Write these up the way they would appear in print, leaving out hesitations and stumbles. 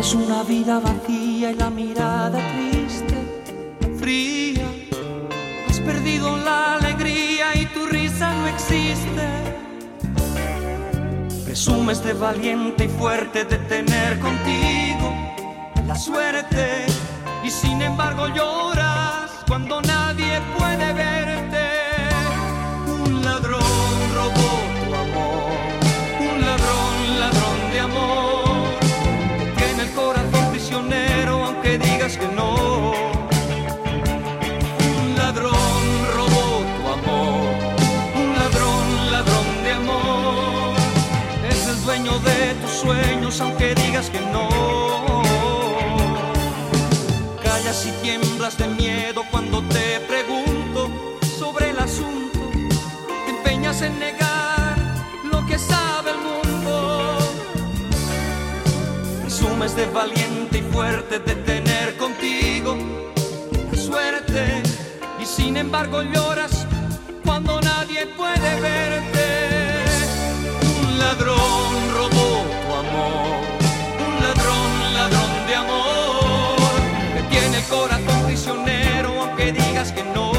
Tienes una vida vacía y la mirada triste, fría. Has perdido la alegría y tu risa no existe. Presumes de valiente y fuerte, de tener contigo la suerte, y sin embargo lloras cuando nadie puede verte. Un ladrón robó tu amor, un ladrón, ladrón de amor. Tiene el corazón prisionero aunque digas que no. Un ladrón robó tu amor, un ladrón, ladrón de amor. Es el dueño de tus sueños aunque digas que no. Callas y tiemblas de miedo cuando te pregunto sobre el asunto. Te empeñas en negar lo que sabe el mundo. Presumes de valiente y fuerte, de tener contigo la suerte, y sin embargo lloras cuando nadie puede verte. Un ladrón robó tu amor, un ladrón, ladrón de amor. Que tiene el corazón prisionero aunque digas que no.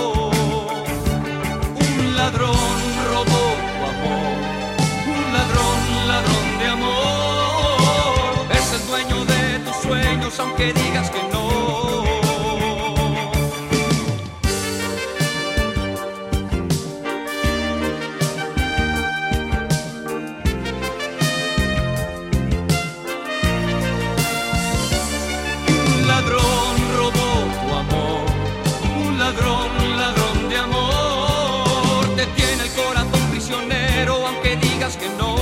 Un ladrón robó tu amor, un ladrón, ladrón de amor. Es el dueño de tus sueños aunque digas que no. Un ladrón robó tu amor, un ladrón, ladrón de amor. Te tiene el corazón prisionero aunque digas que no.